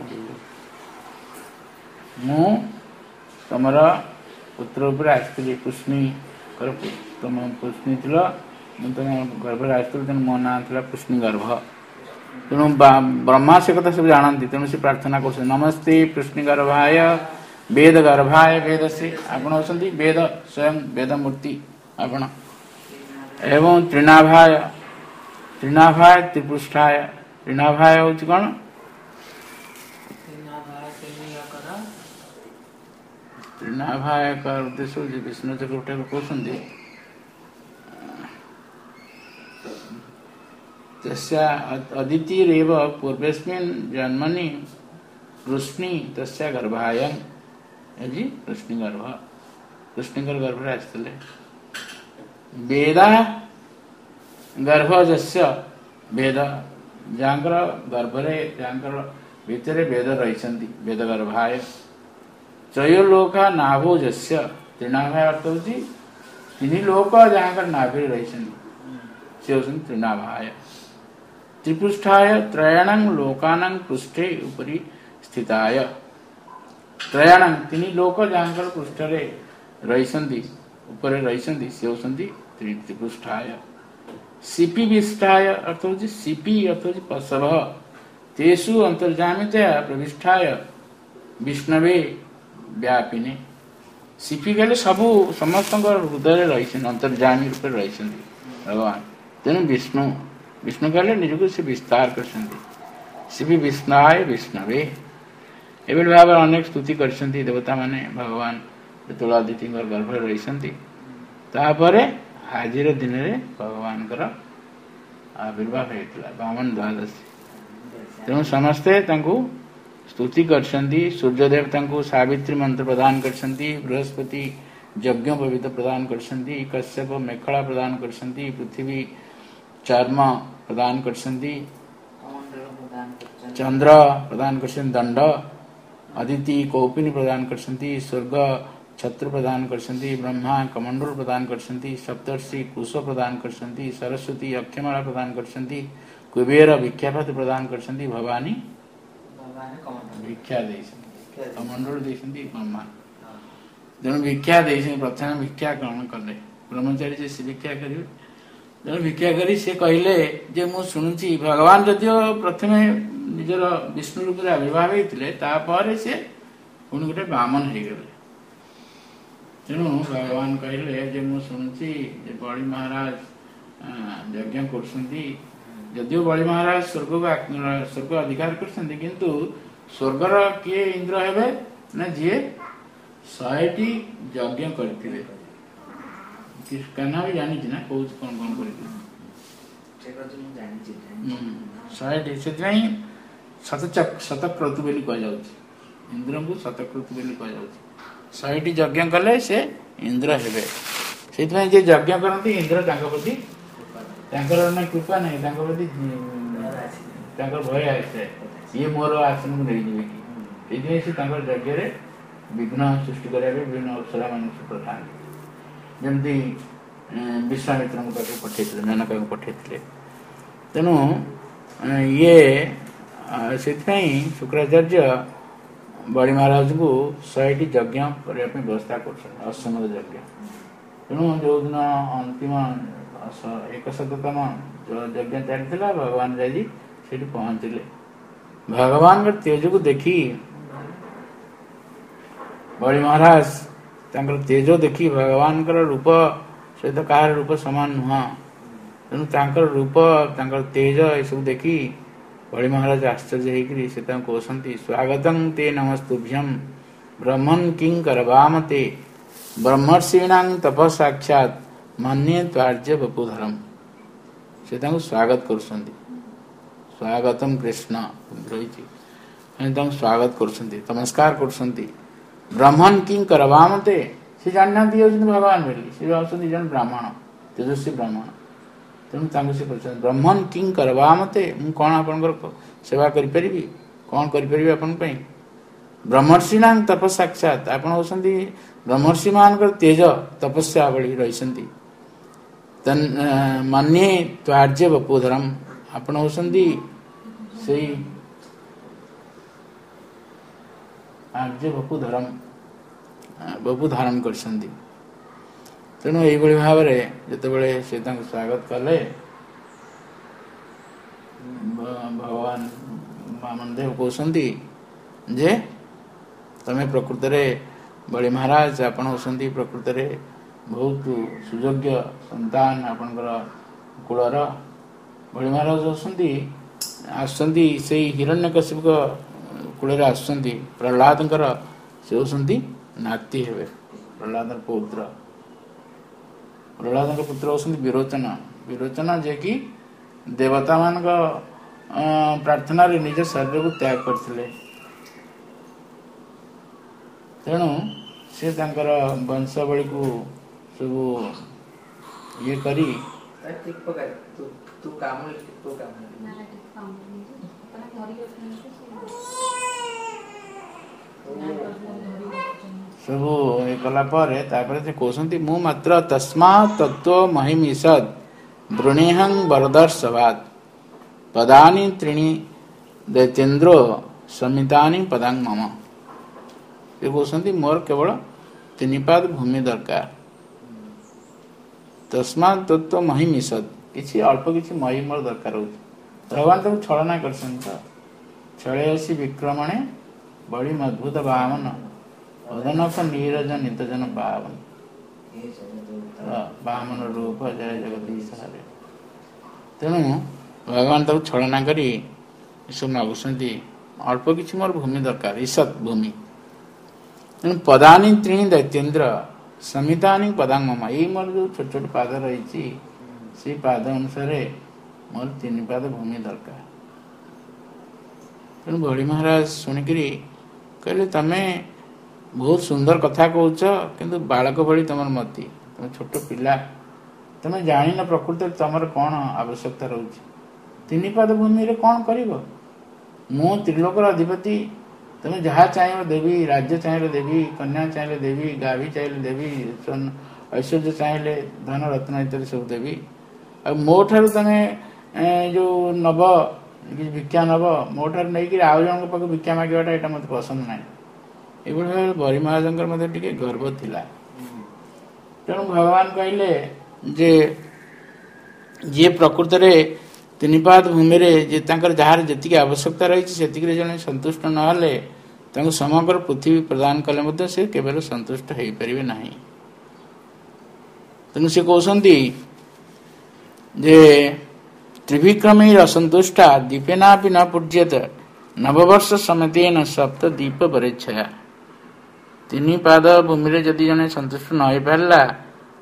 मु तुम पुत्र रूप में आसती कृष्णी तुम कृष्णी थिल तुम गर्भ आसती तेणु मो ना था कृष्णी गर्भ तेणु ब्रह्मा से कथा सब जानती तेणु से प्रार्थना कर नमस्ते कृष्ण गर्भाय वेद गर्भाय वेद से आपण होती वेद स्वयं वेद मूर्ति आपण एवं त्रिनाभाय त्रिनाभाय त्रिपृष्ठाय त्रिनाभाय हूँ कौन त्रिनाभाय का उद्देश्य विष्णु चक्रवर्ती कहते तस्या अदितिरेव पूर्वेस्मिन् जन्मनि कृष्णी तस्या गर्भायं यदि कृष्णी गर्भ कृष्णकर गर्भ रे आसले वेदा गर्भजस्य वेद जांकर गर्भ रे जांकर भितरे वेद रहिसंती वेद गर्भाय त्रयोलोका नाभोजस्य त्रिनाभाय अर्थ होची तीन लोक जांकर नाभि रहिसंती से होसंती त्रिनाभाय त्रिपृष्ठाय त्रयाणां लोकानां पृष्ठे उपरि स्थिताय त्रयाणां तीन लोक जांकर पृष्ठ रे रहिसंती ऊपर रहिसंती से होसंती त्रिपृष्ठाय सिपि विष्ठाय अर्थ होची सिपि अर्थ होची पशव तेषु अंतर्जामितया प्रविष्ठाय विष्णवे व्यापिने सिपि गले सबु समस्त हृदय रहिसन अंतर्जामी रूप रहिसंती भगवान तेणु विष्णु विष्णु कहले निजको से विस्तार करछन्ति सिपि विष्णाय विष्णवे एबे भाव अनेक स्तुति करछन्ति देवता माने भगवान तुलादिति गर्भ रहिसंती तापरे आजिर दिन रे भगवान कर आविर्भाव हेतला बामन द्वादशी तेणु समस्ते तांको स्तुति करछन्ति सूर्यदेव तांको सावित्री मंत्र प्रदान करछन्ति बृहस्पति यज्ञ पवित्र प्रदान करछन्ति कश्यप मेखला प्रदान करछन्ति पृथ्वी चर्म प्रदान करछन्ति चंद्र प्रदान करछन्ति दंड अदिति कौपिनी प्रदान करछन्ति स्वर्ग छत्र प्रदान करछन्ति ब्रह्मा कमंडल प्रदान करछन्ति सप्तर्षि कुश प्रदान करछन्ति सरस्वती अक्षमाला प्रदान करछन्ति कुबेर भिक्षापत्र प्रदान करछन्ति भवानी भिक्षा देछन्ति कमंडल देछन्ति ब्रह्मा जन भिक्षा देछन्ति प्रथम भिक्षा ग्रहण करले ब्रह्मचारी से भिक्षा करिवे जन भिक्षा करी से कहले जे मु सुनुची भगवान जदियो प्रथमे निजर विष्णु रूप रे आविर्भाव हेतिले तापर से पुन गोटे ब्राह्मण हे गेले तेणु भगवान कहले जे मु सुनुची जे बड़ी महाराज यज्ञ करछन्ति जदियो बड़ी महाराज स्वर्ग स्वर्ग अधिकार करछन्ति किंतु स्वर्गर किए इंद्र हेबे ना जे सौ टी यज्ञ करथिले କାହ୍ନା ବି ଜାଣିଛି ନା କହୁଛି କଣ କଣ କରିକି ଶହେଟି। ସେଥିପାଇଁ ଶତକ୍ରତୁ ବୋଲି କୁହାଯାଉଛି, ଇନ୍ଦ୍ରଙ୍କୁ ଶତକ୍ରତୁ ବୋଲି କୁହାଯାଉଛି। ଶହେଟି ଯଜ୍ଞ କଲେ ସେ ଇନ୍ଦ୍ର ହେବେ। ସେଇଥିପାଇଁ ଯିଏ ଯଜ୍ଞ କରନ୍ତି ଇନ୍ଦ୍ର ତାଙ୍କ ପ୍ରତି ତାଙ୍କର ନା କୃପା ନାହିଁ, ତାଙ୍କ ପ୍ରତି ତାଙ୍କର ଭୟ ଆସିଥାଏ, ଇଏ ମୋର ଆସନକୁ ନେଇଯିବେ କି। ସେଇଥିପାଇଁ ସେ ତାଙ୍କର ଯଜ୍ଞରେ ବିଘ୍ନ ସୃଷ୍ଟି କରିବା ପାଇଁ ବିଭିନ୍ନ ଅପ୍ସରା ମାନଙ୍କୁ ପଠାନ୍ତି। ଯେମିତି ବିଶ୍ୱାମିତ୍ରଙ୍କ ପାଖକୁ ପଠେଇଥିଲେ, ମେନକାକୁ ପଠେଇଥିଲେ। ତେଣୁ ଇଏ ସେଥିପାଇଁ ଶୁକ୍ରାଚାର୍ଯ୍ୟ ବଳି ମହାରାଜଙ୍କୁ ଶହେଟି ଯଜ୍ଞ କରିବା ପାଇଁ ବ୍ୟବସ୍ଥା କରୁଛନ୍ତି, ଅଶ୍ୱମେଧ ଯଜ୍ଞ। ତେଣୁ ଯେଉଁଦିନ ଅନ୍ତିମ ଏକଶତତମ ଯଜ୍ଞ ଚାଲିଥିଲା, ଭଗବାନ ଯାଇ ସେଠି ପହଞ୍ଚିଲେ। ଭଗବାନଙ୍କ ତେଜକୁ ଦେଖି ବଳି ମହାରାଜ ତାଙ୍କର ତେଜ ଦେଖି, ଭଗବାନଙ୍କର ରୂପ ସହିତ କାହାର ରୂପ ସମାନ ନୁହଁ, ତେଣୁ ତାଙ୍କର ରୂପ ତାଙ୍କର ତେଜ ଏସବୁ ଦେଖି ବଳି ମହାରାଜ ଆଶ୍ଚର୍ଯ୍ୟ ହେଇକରି ସେ ତାଙ୍କୁ କହୁଛନ୍ତି, ସ୍ୱାଗତଂ ତେ ନମସ୍ତୁଭ୍ୟଂ ବ୍ରହ୍ମନ୍ କିଂ କରବାମତେ ବ୍ରହ୍ମର୍ଷିଣାଂ ତପସାକ୍ଷାତ୍ ମନ୍ୟେ ତ୍ୱାର୍ଯ୍ୟ ବପୁଧରମ୍। ସେ ତାଙ୍କୁ ସ୍ୱାଗତ କରୁଛନ୍ତି, ସ୍ୱାଗତମ୍ କୃଷ୍ଣ ରହିଛି, ତାଙ୍କୁ ସ୍ୱାଗତ କରୁଛନ୍ତି, ନମସ୍କାର କରୁଛନ୍ତି। ବ୍ରହ୍ମନ୍ କିଂ କରବାମତେ, ସେ ଜାଣିନାହାନ୍ତି ହେଉଛନ୍ତି ଭଗବାନ ବୋଲି, ସେ ଭାବୁଛନ୍ତି ଜଣେ ବ୍ରାହ୍ମଣ, ତେଜସ୍ୱୀ ବ୍ରାହ୍ମଣ। ତେଣୁ ତାଙ୍କୁ ସେ କହିଛନ୍ତି, ବ୍ରହ୍ମନ୍ କିଂ କରବାମତେ, ମୁଁ କ'ଣ ଆପଣଙ୍କର ସେବା କରିପାରିବି, କ'ଣ କରିପାରିବି ଆପଣଙ୍କ ପାଇଁ। ବ୍ରହ୍ମର୍ଷିଣାଂ ତପସାକ୍ଷାତ୍, ଆପଣ ହେଉଛନ୍ତି ବ୍ରହ୍ମର୍ଷି ମାନଙ୍କର ତେଜ ତପସ୍ୟା ଭଳି ରହିଛନ୍ତି। ମନ୍ୟେ ତ୍ୱାର୍ଯ୍ୟ ବପୁଧରମ୍, ଆପଣ ହେଉଛନ୍ତି ସେଇ ଆର୍ଯ୍ୟ ବପୁଧରମ୍, ବପୁ ଧାରଣ କରିଛନ୍ତି। ତେଣୁ ଏଇଭଳି ଭାବରେ ଯେତେବେଳେ ସେ ତାଙ୍କୁ ସ୍ୱାଗତ କଲେ, ଭଗବାନ ବାମନଦେବ କହୁଛନ୍ତି ଯେ ତମେ ପ୍ରକୃତରେ ବଳି ମହାରାଜ, ଆପଣ ହେଉଛନ୍ତି ପ୍ରକୃତରେ ବହୁତ ସୁଯୋଗ୍ୟ ସନ୍ତାନ ଆପଣଙ୍କର କୁଳର। ବଳି ମହାରାଜ ହେଉଛନ୍ତି ଆସୁଛନ୍ତି ସେଇ ହିରଣ୍ୟକଶିପୁଙ୍କ କୂଳରେ ଆସୁଛନ୍ତି, ପ୍ରହ୍ଲାଦଙ୍କର ସେ ହେଉଛନ୍ତି ନାତି ହେବେ, ପ୍ରହ୍ଲାଦର ପୌତ୍ର। ପ୍ରହ୍ଲାଦଙ୍କ ପୁତ୍ର ହେଉଛନ୍ତି ବିରୋଚନ। ବିରୋଚନ ଯିଏକି ଦେବତା ମାନଙ୍କ ପ୍ରାର୍ଥନାରେ ନିଜ ଶରୀରକୁ ତ୍ୟାଗ କରିଥିଲେ। ତେଣୁ ସେ ତାଙ୍କର ବଂଶାବଳୀକୁ ସବୁ ଇଏ କରି ସବୁ ଇଏ କଲା ପରେ ତାପରେ ସେ କହୁଛନ୍ତି, ମୁଁ ମାତ୍ର ତସ୍ମାତ୍ ତତ୍ତ୍ୱ ମହିମିଷଦ୍ ବୃଣେହଂ ବରଦର୍ଶବାତ୍ ପଦାନି ତ୍ରୀଣି ଦୈତେନ୍ଦ୍ରୋ ସମିତାନି ପଦାଂ ମମ। ସେ କହୁଛନ୍ତି ମୋର କେବଳ ତିନି ପାଦ ଭୂମି ଦରକାର। ତସ୍ମାତ୍ ତତ୍ତ୍ୱ ମହିମିଷଦ୍, କିଛି ଅଳ୍ପ କିଛି ମହି ମୋର ଦରକାର ହଉଛି। ଭଗବାନ ତାକୁ ଛଳନା କରିଛନ୍ତି ତ, ଛଳେୟସୀ ବିକ୍ରମଣେ ବଳି ମଦ୍ଭୁତ ବାମନ ଅଦନକ ନୀରଜ ନିତଜନ ପାବନ। ବାମନ ରୂପ ଜୟ ଜଗଦୀଶ ହରେ। ତେଣୁ ଭଗବାନ ତାକୁ ଛଳନା କରି ଏସବୁ ମାଗୁଛନ୍ତି, ଅଳ୍ପ କିଛି ମୋର ଭୂମି ଦରକାର, ଈଷତ୍ ଭୂମି। ତେଣୁ ପଦାନି ତ୍ରୀଣି ଦୈତେନ୍ଦ୍ର ସମିତାନି ପଦାଂ ମମ, ଏଇ ମୋର ଯୋଉ ଛୋଟ ଛୋଟ ପାଦ ରହିଛି ସେଇ ପାଦ ଅନୁସାରେ ମୋର ତିନି ପାଦ ଭୂମି ଦରକାର। ତେଣୁ ବଳି ମହାରାଜ ଶୁଣିକିରି କହିଲେ, ତମେ ବହୁତ ସୁନ୍ଦର କଥା କହୁଛ, କିନ୍ତୁ ବାଳକ ଭଳି ତମର ମତି, ତମେ ଛୋଟ ପିଲା, ତମେ ଜାଣିନ ପ୍ରକୃତରେ ତମର କ'ଣ ଆବଶ୍ୟକତା ରହୁଛି। ତିନି ପାଦ ଭୂମିରେ କ'ଣ କରିବ? ମୁଁ ତ୍ରିଲୋକର ଅଧିପତି, ତମେ ଯାହା ଚାହିଁବ ଦେବି, ରାଜ୍ୟ ଚାହିଁଲେ ଦେବି, କନ୍ୟା ଚାହିଁଲେ ଦେବି, ଗାଭୀ ଚାହିଁଲେ ଦେବି, ଐଶ୍ୱର୍ଯ୍ୟ ଚାହିଁଲେ ଧନ ରତ୍ନ ଇତ୍ୟାଦି ସବୁ ଦେବି। ଆଉ ମୋ ଠାରୁ ତମେ ଯୋଉ ନବ କିଛି ଭିକ୍ଷା ନବ, ମୋ ଠାରୁ ନେଇକି ଆଉ ଜଣଙ୍କ ପାଖକୁ ଭିକ୍ଷା ମାଗିବାଟା ଏଇଟା ମତେ ପସନ୍ଦ ନାହିଁ। ଏଇଭଳି ଭାବରେ ବଳି ମହାରାଜଙ୍କର ମଧ୍ୟ ଟିକେ ଗର୍ବ ଥିଲା। ତେଣୁ ଭଗବାନ କହିଲେ ଯେ ଯିଏ ପ୍ରକୃତରେ ତିନିପାଦ ଭୂମିରେ ଯେ ତାଙ୍କର ଯାହାର ଯେତିକି ଆବଶ୍ୟକତା ରହିଛି ସେତିକିରେ ଜଣେ ସନ୍ତୁଷ୍ଟ ନହେଲେ ତାଙ୍କୁ ସମଗ୍ର ପୃଥିବୀ ପ୍ରଦାନ କଲେ ମଧ୍ୟ ସେ କେବଳ ସନ୍ତୁଷ୍ଟ ହେଇପାରିବେ ନାହିଁ। ତେଣୁ ସେ କହୁଛନ୍ତି ଯେ ତ୍ରିବିକ୍ରମୀ ଅସନ୍ତୁଷ୍ଟା ଦୀପେନାପି ନ ପୂଜ୍ୟତ ନବବର୍ଷ ସମତେନ ସପ୍ତ ଦୀପ ପରିଚ୍ଛୟା। ତିନି ପାଦ ଭୂମିରେ ଯଦି ଜଣେ ସନ୍ତୁଷ୍ଟ ନ ହେଇପାରିଲା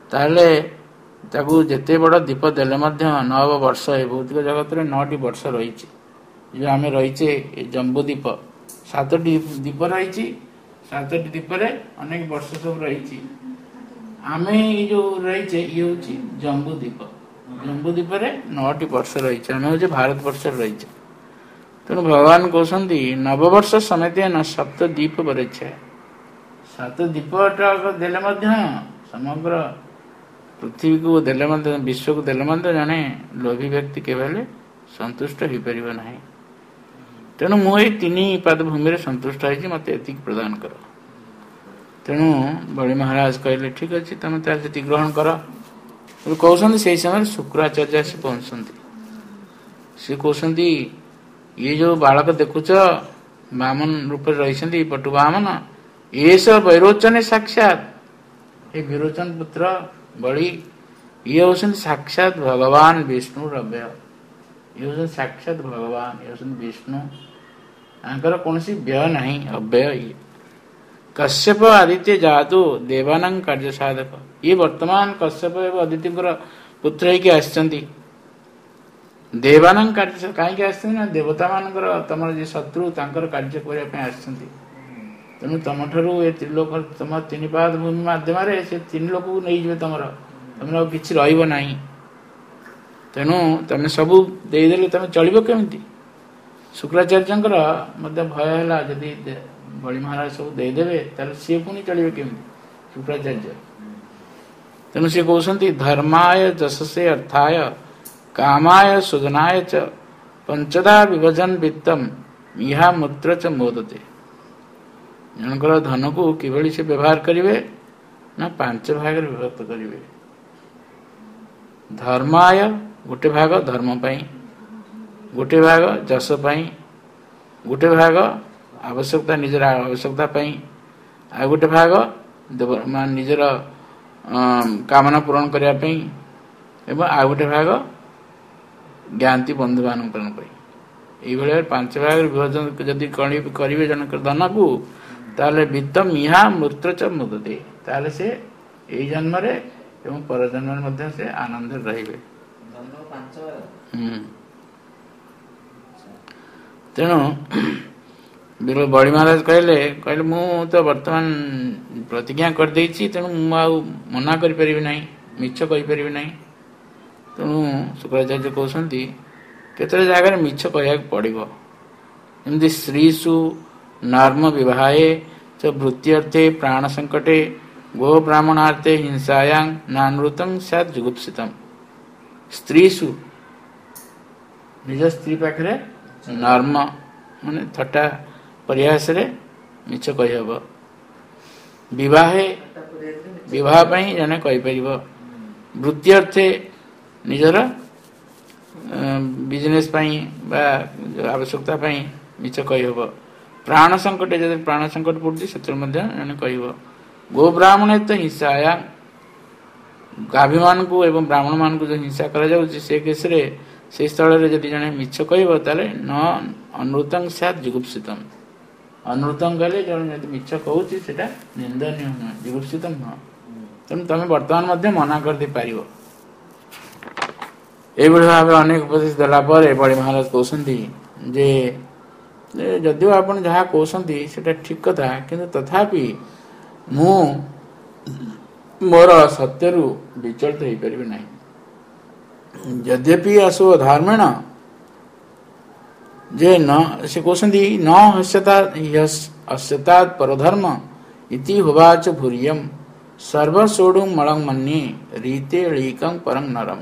ताहले ताकू जेते बड़ दीप देले मध्य नव वर्ष है भौतिक जगत रे नौटी वर्ष रही जो आम रहीचे जम्बू दीप सातटी दीप रही सातटी दीप रे अनेक वर्ष सब रही आम जो रहीचे ये हूँ जम्बू दीप जम्बू दीप रे नौटी वर्ष रही आम हूँ भारत वर्ष रही तेणु भगवान कहते नववर्ष समेत न सप्त दीप परीक्षा सात दीप देले समग्र पृथ्वी को देले विश्व को देले जड़े लोभी व्यक्ति केवल संतुष्ट हो पार ना तेणु मुझे तीन पाद भूमि संतुष्ट होती मत एति प्रदान कर तेणु बड़ी महाराज कहले ठीक अच्छे तुम जी ग्रहण कर कहते से समय शुक्राचार्य से पहुंचती सी कहते ये जो बालक देखुच बामन रूप रही पटु बामन ये सब वैरोचन साक्षात ये विरोचन पुत्र बड़ी ये होती साक्षात भगवान विष्णु रव्य ये होती साक्षात भगवान ये होती विष्णु आंकर कौन सी व्यय नहीं अव्यय ये कश्यप आदित्य जातु देवानां कार्य साधक ये वर्तमान कश्यप एवं आदित्य पुत्र ही आसचंती देवानां कार्य कहीं आसते ना देवता मानकर तुम जो शत्रु तांकर कार्य करने आसचंती तेणु तुम ठारू ये त्रिलोक तुम तीन पाद भूमि मध्यम से तीन लोक को नहीं जाए तुम तुम किसी रही तेणु तुम सब देदेले तुम चलो केमी शुक्राचार्य भय है जदि बड़ी महाराज सब देदेवे सी पुणी चलिए केमी शुक्राचार्य तेणु सी कहते धर्माय जशसे अर्थाय कामाय सुजनाय च पंचदा विभजन वित्तम इहा मूत्र च मोदते जनकर धन को किभली से व्यवहार करिवे ना पांच भाग विभक्त करिवे धर्माय गोटे भाग धर्म पाई गोटे भाग जश पाई गोटे भाग आवश्यकता निजर आवश्यकता पाई आ गोटे भाग निजर कामना पूरण करने पाई एवं आ गोटे भाग ज्ञाति बंधु मान ये पांच भाग विभजन जदि करेंगे जनक धन को ताले वित्तम इहा मूत्र च मुदते ताले से यही जन्म रे एवं पर जन्म मध्य से आनंद रहिबे तेणु बड़ी महाराज कहले कहले मु तो वर्तमान प्रतिज्ञा कर देछि तेणु मु आ मना करि परिबे नाही मिछ कहि परिबे नाही तेणु शुक्राचार्य कहते केते जगह मिछ कहया पड़िबो एमती श्रीसु नर्म विवाहे च वृत्त्यर्थे प्राण संकटे गो ब्राह्मणार्थे हिंसायां नानृतं स्यात् जुगुप्सितम् स्त्रीसु निज स्त्री पाखरे नर्म माने थट्टा प्रयास रे मिछ कहब विवाहे विवाह पई जने कहि परिबो वृत्त्यर्थे निजर बिजनेस पई बा आवश्यकता पई मिछ कहब प्राण संकट जब प्राण संकट पड़ती से कह गो ब्राह्मण तो हिंसाया गाभी मान को एवं ब्राह्मण मान को जो हिंसा करा से केस रे से स्थल रे जदि जने मिछ कहब ताले न अनृतं स्यात् जुगुप्सितम् अनृतं गले जने जदि मिछ कहउछि सेटा निंदनीय न जुगुप्सितम् न तेणु तुम वर्तमान मध्य मना कर दे पारिबो एबे भाव अनेक उपदेश देला पर बड़ी महाराज कहउछन्ती जे जदिव आप जहाँ कहते सेटा ठीक कथा किंतु तथापि मु मोर सत्यरु विचलित हो पारि ना यद्यपि असो धर्मेण जे न से कहते न हस्यता हस्यतात् परधर्म इति होवाच भूरियम सर्वसोडुं मलं मन्ये रीते लीकं परं नरम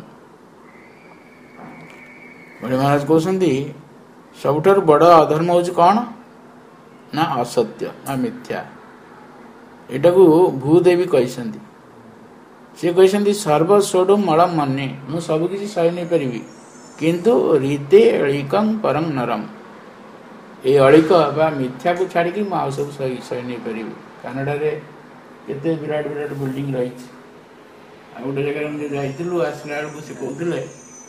बड़े महाराज कहते सबुठार बड़ अधर्म हूँ कौन ना असत्य ना मिथ्या एटा को भूदेवी कहते सी कहते सर्वस्वडु मलम मन्ये मु सब किसी सही नहीं पारि किंतु रीते अलिकं परं नरम ये अलिक बा मिथ्या को छाड़ी मुझे सब सही सही नहीं पारि कानाडा रे केते विराट विराट बिल्डिंग रही गोटे जगह जाइलु आसला बेलू से कहते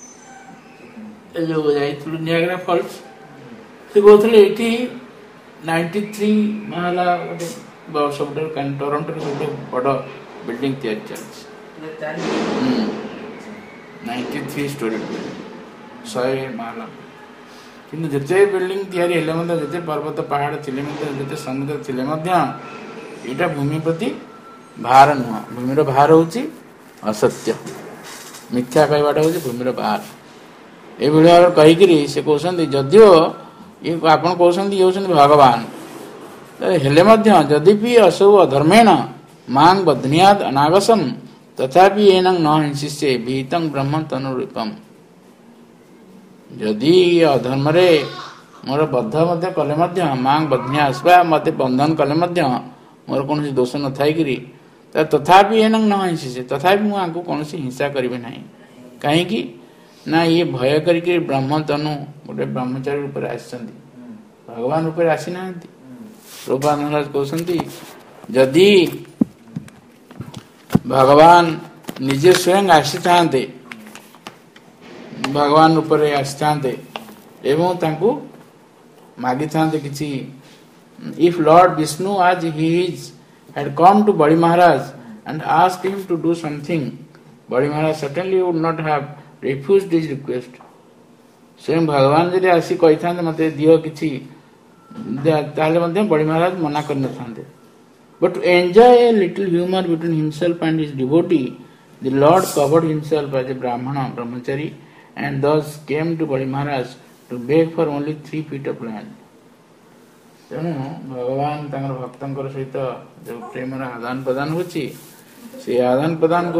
जो जाइलु नियाग्रा फॉल्स से कहते ये नाइंटी थ्री महला गोटे सब टोरंटो सब बड़ बिल्डिंग तैयारी चलती नाइंटी थ्री स्टोरी शहे महला किंतु जिते बिल्डिंग तैयारी हेले मध्य जिते पर्वत पहाड़ थिले मध्य जिते समुद्र थिले मध्य एटा भूमि प्रति भार नुह भूमिर भार होची असत्य मिथ्या कहवाटा होची भूमिर भार ए भली भाव कहिकरी से कहउछन्ती जदियो ये आपण कहउछन्ती ये होछन्ती भगवान हेले मध्य यद्यपि असौ अधर्मेण मां बध्नियाद अनागसम तथापि एनं न हिंसिष्ये विहितं ब्रह्म तनुरूपम यदि अधर्म रे मोर बद्ध मध्य कले मध्य मां बध्न्यास बा मते बंधन कले मध्य मोर कोनसी दोष न थाई गिरी तथापि एनं न हिंसिष्ये तथापि मु आंको कोनसी हिंसा करिवे नाही काहे कि ना ये भय करके ब्रह्म तनु गोटे ब्रह्मचारी ऊपर आछन्ती भगवान ऊपर आसी नांती प्रभुपाद महाराज कहउछन्ती यदि भगवान निजे स्वयं आसी थांते भगवान ऊपर आसी थांते एवं तांको मागी थांते किछि if Lord Vishnu as he is had come to Bali Maharaj and asked him to do something Bali Maharaj certainly would not have refused his request स्वयं भगवान जदि आसी कहि थांते मते दियो किछि ताले मध्ये बड़ी महाराज मना कर न थांते but to enjoy a little humor between himself and his devotee the Lord covered himself as a brahmana brahmachari and thus came to Bali Maharaj to beg for only three feet of land तेणु भगवान तांकर भक्तंकर सहित जो Premiere आदान प्रदान होची से आदान प्रदान को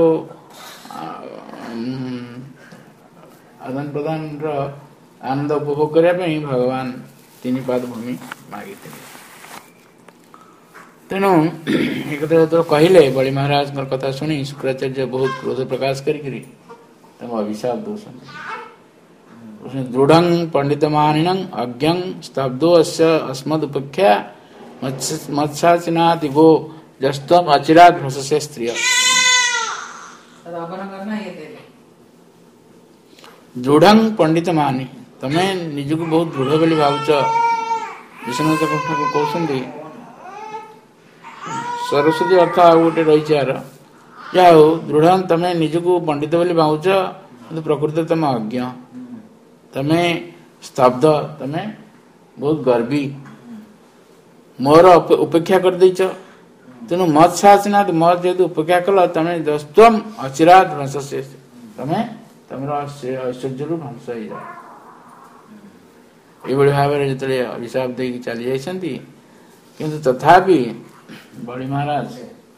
आदान प्रदान रो आनंद उपभोग करने पे भगवान तीन पाद भूमि मागी तेणु एक तो कहले बड़ी महाराज कथा शुणी शुक्राचार्य बहुत क्रोध प्रकाश करी अभिशाप दोषण दृढ़ पंडित मानिनं अज्ञं स्तब्धो अस्य अस्मद उपेक्षा मत्साचिनाति गो जस्तम अचिरात भ्रशसे स्त्रिय दृढ़ पंडित मानि तमे निजको बहुत दृढ़ बोली भावुच विष्णु कहते सरस्वती अर्थ आ गोटे रही जा दृढ़ तमे निजको पंडित बोली भावुच किंतु प्रकृति तुम अज्ञ तमे स्तब्ध तमे बहुत गर्वी मोर उपेक्षा कर देच तेणु मत साचना मत जेहेतु उपेक्षा कल तमे दस्तम अचिरात भ्रंशसे तमे तमर ऐश्वर्य भ्रंश हो जाए ये भाव में जो अभिशाप दे चली जाती किंतु तथापि बड़ी महाराज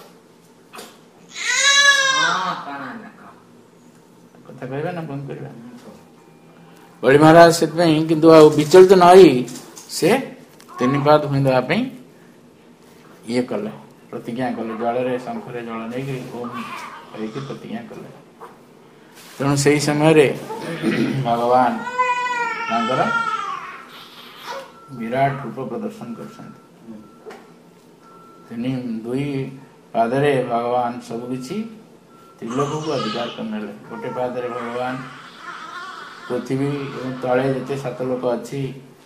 कथा कहबा ना बंद करबा बड़ी महाराज से किंतु विचलित न ही से तीन पाद भूमि देवाई ये कले प्रतिज्ञा कले जल शंखरे जल नहीं ओम कही प्रतिज्ञा कले तेणु से समय रे भगवान विराट रूप प्रदर्शन कर दुई पादरे भगवान सबकि त्रिलोक को अधिकार करने गोटे पादरे भगवान पृथ्वी तले जिते सात लोक अच्छी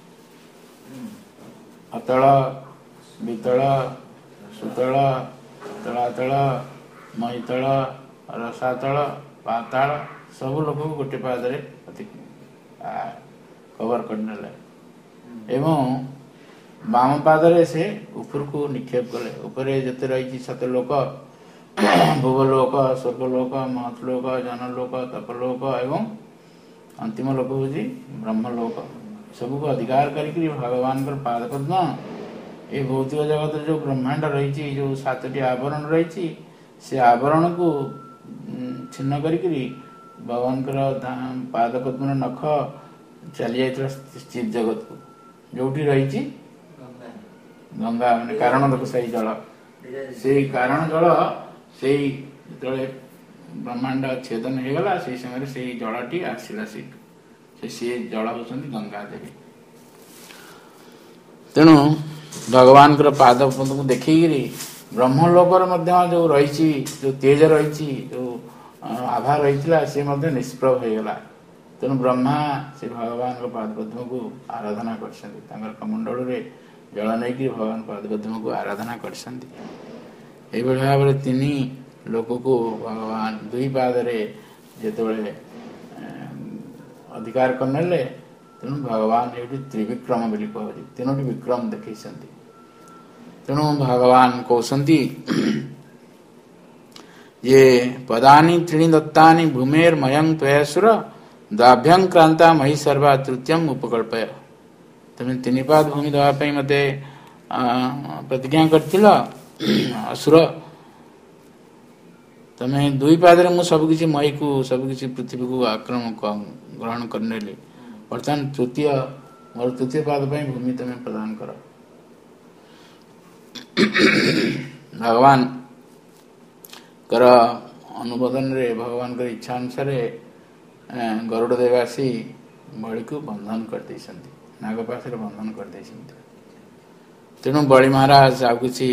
अतल वितल सुतल तलातल महीतल रसातल पाताल सब लोक को गोटे पादरे कवर करने एवं बाम पादरे से ऊपर को निक्षेप कले ऊपरे जते रही सात लोक भूवलोक स्वर्गलोक महतलोक जनलोक तपलोक एवं अंतिम लोक हूँ ब्रह्मलोक सबको अधिकार करके भगवान पाद पद्म ये भौतिक जगत जो ब्रह्मांड रही जो सातटी आवरण रही से आवरण को छिन्न करके भगवान पाद पद्म नख चली जाता चित जगत को जो रही गंगा मान कारण देखो सही जल से कारण जल से जो ब्रह्मांड छेदन हो गला से समय से जलटी आसला से सी जल होती गंगा देवी तेणु भगवान पाद को देखिकी ब्रह्मलोक जो रही जो तेज रही जो आभा रही सी निष्प्रभ हो गला तेणु ब्रह्मा से भगवान पाद पद्म को आराधना कर कमंडल जल नहीं भगवान पाद पद्म को आराधना कर भाव तीन लोक को भगवान दुई पादरे जेतबेले अधिकार करनेले तेणु भगवान ये त्रिविक्रम बोली कहते तीनोटी विक्रम देखी तेणु भगवान कहते ये पदानि त्रीणि दत्तानि भूमेर मयं त्वयासुर दाभ्यं क्रांता मही सर्वा तृतीयं उपकल्पय तुम तीन पाद भूमि देवाई मते प्रतिज्ञा कर असुर तमें दुई पादरे मु सबकि मई को सबकि पृथ्वी को आक्रमण ग्रहण करने बर्तमान तृतीय मोर तृतीय पाद पर भूमि तमें प्रदान कर भगवान कर अनुमोदन रे भगवान कर इच्छा अनुसार गरुड़ देवासी बलि को बंधन करते नागपाश बंधन करते तेणु बलि महाराज आ कि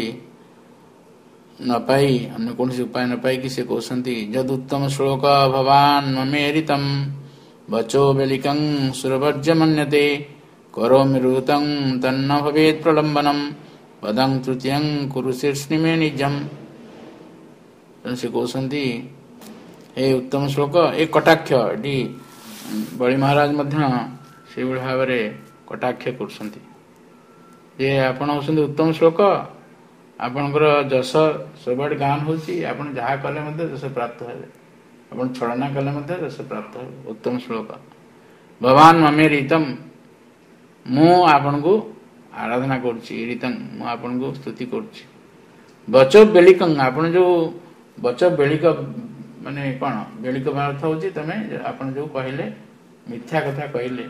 न पाई अन्य कौन उपाय न पाई कि से कहते जद उत्तम श्लोक भवान ममेरितम वचो बेलिकं सुरवर्ज्य मन्यते करो मिरुतं तन्न भवेत् प्रलंबनम पदं तृतीयं कुरु शीर्षनि मे निजम से कहते हे उत्तम श्लोक ए कटाक्ष एटी बलि महाराज से भाव में कटाक्ष कर आपण होती उत्तम श्लोक आपणकर जस सब गान होची आपण जहा कले मध्य जस प्राप्त है आपण छलना कले मध्य जस प्राप्त है उत्तम श्लोक भगवान ममे रीतम मु आपण को आराधना करछि रीतम मु आपण को स्तुति करछि बच बेलिकं आपण जो बच बेलिक माने कोन बेलिक अर्थ होची तमे आपण जो कहले मिथ्या कथा कहले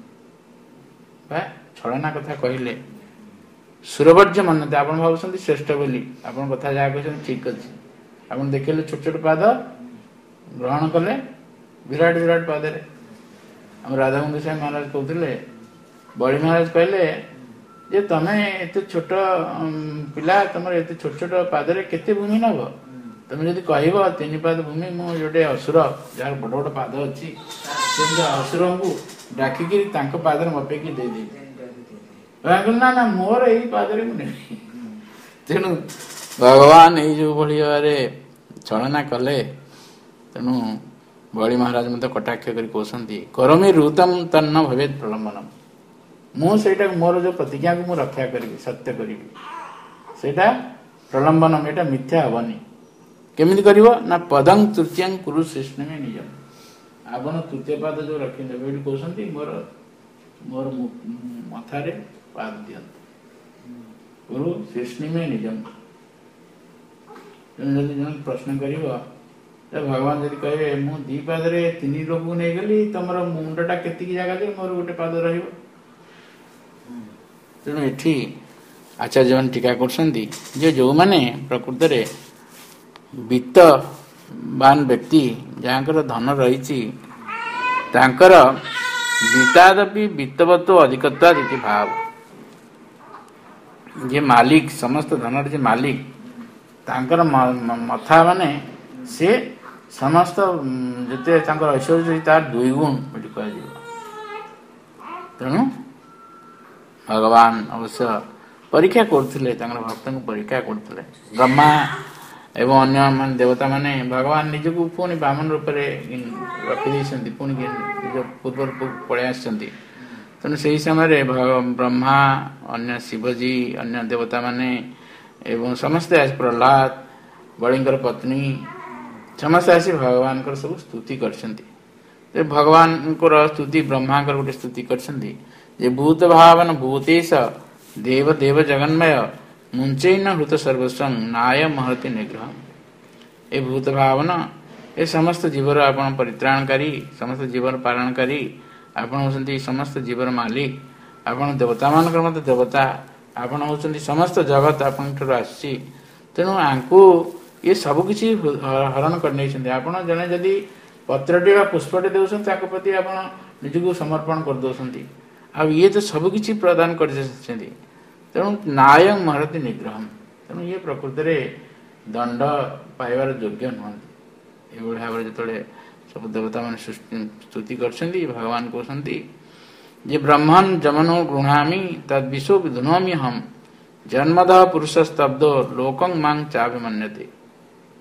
बा छलना कथा कहले सुरवर्ज्य मान्यता आप भावुं श्रेष्ठ बोली आप कथा जहाँ कहते ठीक अच्छे आप देखिले छोट छोट पाद ग्रहण कले विराट विराट पाद आम राधा गोविंद महाराज कहते बलि महाराज कहले जे तमें एत छोट पिला तुम एत छोट छोट पादरे केते भूमि नब तुम जदि कह तीन पाद भूमि मु जोटे असुर जार बड़ बड़ पाद अच्छी असुर को डाकिकी पादर मपेकी देदेवी ना ना मोर यही पादरे मुझे तेणु भगवान ये जो भाई छलना कले तेणु बलि महाराज मत कटाक्ष कर कहते करमी रुतम तन्न भवेत् प्रलंबनम मुझे मोर जो प्रतिज्ञा को मुझे रक्षा करी सत्य करी सेटा प्रलंबनम एटा मिथ्या हेनी केमी कर ना पदं तृतीयं कुरु शीर्षनि मे निजम आपण तृतीय पाद जो रखी कहते मोर मोर मथारे पाद दियंतु गुरु शीर्षनि में निजम जन प्रश्न कर भगवान जब कहे मु दी पादरे तीन लोक नहीं गली तुम मुंडटा केतिक जगह दे मोर गोटे पाद रही तेणु एठी आचार्य मान टीका करछंती जे जो माने प्रकृत रे वित्तवान व्यक्ति जहाँकर धन रही तांकर वित्तादपि वित्तवत्व अधिकत्वाद इति भाव जे मालिक समस्त धन जे मालिक तांकर मथा माने से समस्त जते तांकर ऐश्वर्य तार दुई गुण बोली कह तेणु भगवान अवश्य परीक्षा करथिले तांकर भक्त को परीक्षा करथिले ब्रह्मा एवं अन्य मान देवता माने भगवान निज को पुणी बामन रूप में रखी देइछन्ति पुणी निज पूर्व पळे आछन्ति तेणु से समय ब्रह्मा अन्य शिवजी अन्य देवता माने एवं समस्ते आस प्रहलाद बलिंकर पत्नी समस्ते आसी भगवान सब स्तुति करछन्ति भगवान स्तुति ब्रह्मा गोटे स्तुति करछन्ति जे भूत भावन भूतेश देव देव जगन्मय मुंचैन हृत सर्वस्व नाय महति निग्रह ए भूत भावना ए समस्त जीवर आपण परित्राणकारी समस्त जीवन पालनकारी आपण होती समस्त जीवर मालिक आपण देवता मान मत देवता आपण होती समस्त जगत आपण आसी तेणु आंकु ये सब किसी हरण करने आपण जने जदि पत्रटे पुष्पटे दौरान प्रति आप निजक समर्पण कर दौरान आ ये तो सब किसी प्रदान कर तेणु नाय महति निग्रह तेणु ये प्रकृत में दंड पाइबार योग्य नुहति ये भाव में जो सब देवता मान स्तुति कर भगवान कहते जे ब्रह्मन् जमनो गृहामि तद विशो विधुनोमि हम जन्मद पुरुष स्तब्धो लोकं मां चाभिमन्यते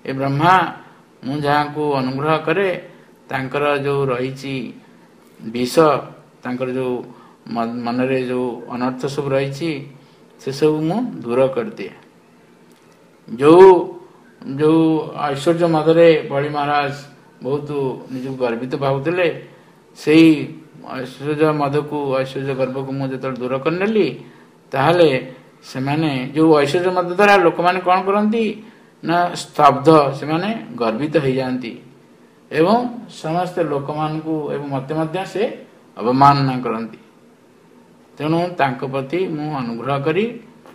ए ब्रह्मा मु जहाँ को अनुग्रह करे तांकर जो रही विष तांकर जो मनरे जो अनर्थ सब रही से सब मु दूर कर दिए। जो जो ऐश्वर्य मदरे बड़ी महाराज बहुत निज गर्वित भावुले से ऐश्वर्य मद को ऐश्वर्य गर्व को मुझे जो दूर करनेली ताहले से माने जो ऐश्वर्य मद द्वारा लोक माने कौन करती ना स्तब्ध से माने गर्वित हो जाती एवं समस्त लोक मान को एवं मते मध्य से अवमानना करती। तेणु तांको प्रति मु अनुग्रह करी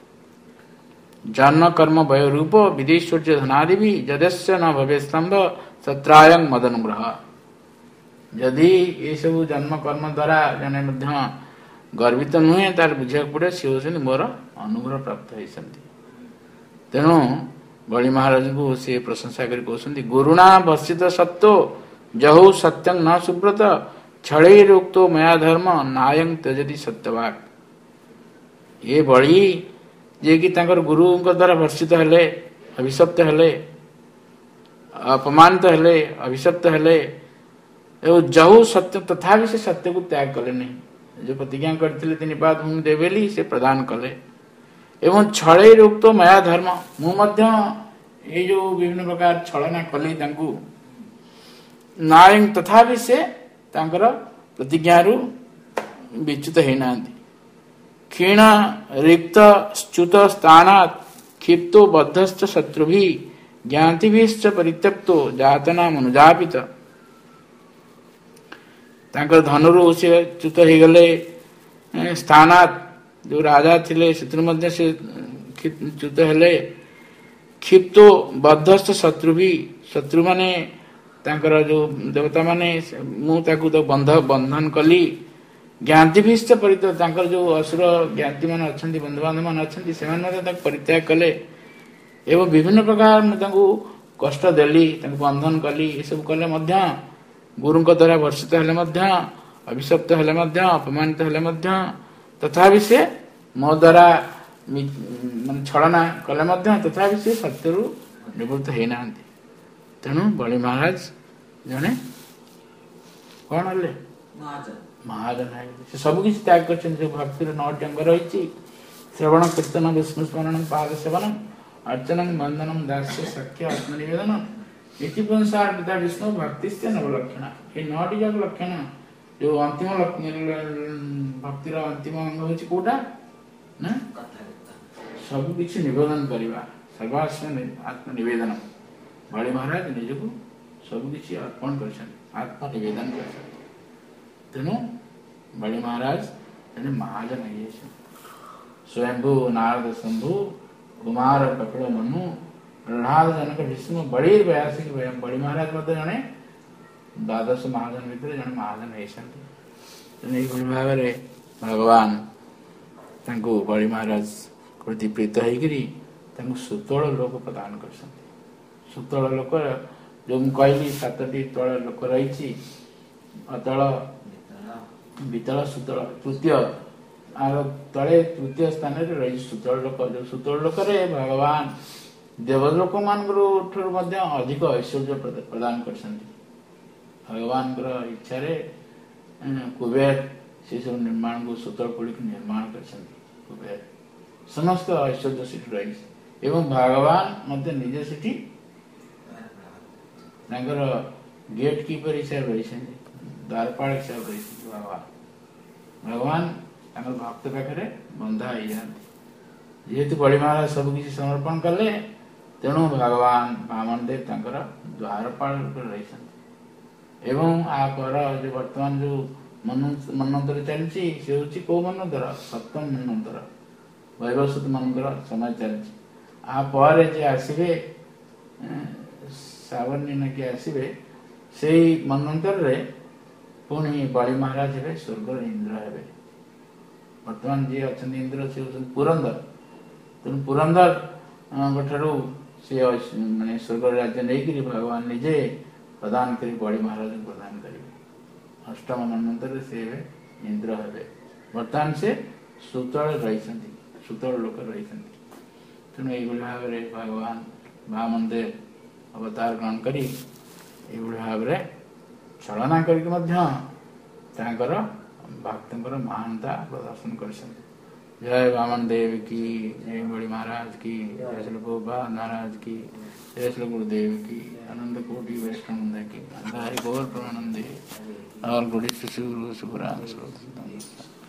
जन्म कर्म वय रूप विदेश्वर्य धनादि भी जदस्य न भवे स्तंभ सत्रायं मदनुग्रह। यदि ये सब जन्म कर्म द्वारा जने मध्य गर्वित नुहे तार बुझा पड़े सी होती मोर अनुग्रह प्राप्त होती। तेणु बलि महाराज को सी प्रशंसा कर कहते गुरुणा भर्षित सत्तो जहु सत्यं न सुब्रत छलैरुक्तो मया धर्म नायं त्यजति सत्यवाक। ये बलि जे कि तांकर गुरु द्वारा भर्षित हेले अभिशप्त हेले अपमानित हेले अभिशप्त हेले एवं जहु सत्य तथापि से सत्य को त्याग कले नहीं। जो प्रतिज्ञा करते तीन पाद भूमि देवेली से प्रदान कले एवं छलैरुक्त मया धर्म मु मध्य ये जो विभिन्न प्रकार छलना कली तांकु नायं तथापि से तांकर प्रतिज्ञा रु विच्युत होना क्षीण रिक्त च्युत स्थानात् क्षिप्तो बद्धश्च शत्रुभि ज्ञातिभिश्च परित्यक्तो जातना मनुजापित। तांकर धनुरु से च्युत हो गले स्थानात् जो राजा थिले शत्रु मध्य से च्युत हेले क्षिप्तो बद्धश्च शत्रुभि शत्रु माने तांकर जो देवता माने मु ताकु तो बंध बंधन कली ज्ञातिभिश्च परित्याग तांकर जो असुर ज्ञाति मान अछंती बंधु बांधव मान अछंती से माने परित्याग कले एवं विभिन्न प्रकार तांकु कष्ट देली तांकु बंधन कली ये सब कले मध्य गुरु द्वारा वर्षित हेले मध्य अभिशप्त हेले मध्य अपमानित हेले मध्य तथापि से मो द्वारा मान छलना कले मध्य तथापि से सत्यरु निवृत्त होना। तेणु बलि महाराज जने कौन हेले महाजन है से सब किसी त्याग कर भक्ति नौटी अंग रही श्रवण कीर्तन विष्णु स्मरण पाद सेवन अर्चन बंधनम दास्य सख्य आत्मनिवेदन इति पुंसार पिता विष्णु भक्ति से नवलक्षण ये नौटी जाक लक्षण जो अंतिम भक्तिर अंतिम अंग होची कोटा ना सब किसी निवेदन करवा सर्वास्म आत्मनिवेदन बलि महाराज निजको सब किसी अर्पण कर आत्मनिवेदन कर। तेणु बलि महाराज महाजन है स्वयंभू नारद शंभु कुमार कपिल मनु प्रहलाद जनक भीष्म बड़ी व्यासिक बलि महाराज मत जड़े द्वादश महाजन भितर जड़े महाजन होती भाव भगवान तांको बलि महाराज प्रति प्रीत होकर सुतल लोक प्रदान कर सुतल लोक जो कहली सातटी तल लोक रही अतल वितल सुतल तृतीय तले तृतीय स्थान रही सुतल लोक जो सुतल लोक भगवान देवलोक मान अधिक ऐश्वर्य प्रदान कर भगवान इच्छा कुबेर से सब निर्माण को सुतलपुरी को निर्माण कर कुबेर समस्त ऐश्वर्य सीट रही एवं भगवान मध्य निजे सीटी गेट कीपर हिसाब रही द्वारपाल हिसाब रही भगवान भगवान भक्त पाखे बंधा हो जाती जेहेतु बलि महाराज सब किसी समर्पण कले तेणु भगवान वामन देव द्वारपाल रही एवं आपर जो वर्तमान जो मनंतर चलती से हूँ कौ मनंतर सप्तम मनंतर वैवस्वत मनंतर समय चलती आपर जे आसवे सावर्णीन के आसवे से मनंतर रे पुणी बलि महाराज हे स्वर्ग इंद्र हे वर्तमान जी अच्छा इंद्र से पुरंदर तेणु पुरंदर ठारू से माने स्वर्ग राज्य नहीं भगवान निजे प्रदान कर बलि महाराज प्रदान करेंगे अष्टम मनंतर से इंद्र हे वर्तमान से सुतल रही सुतल लोक रही तेणु ये भाव भगवान वामन देव अवतार ग्रहण करी एभଳି भाବରେ छलना करके मध्य तांकर भक्तଙ୍କର महानता प्रदर्शन କରିଛନ୍ତି। जय वामन देव की, जय बड़ी महाराज की, जय श्री प्रभुपाद महाराज की, जय श्री गुरुदेव की, आनंद कोटि वैष्णव की, हरि गौर प्रेमानंदे और गुरु शिशु गुरु सुपुराण।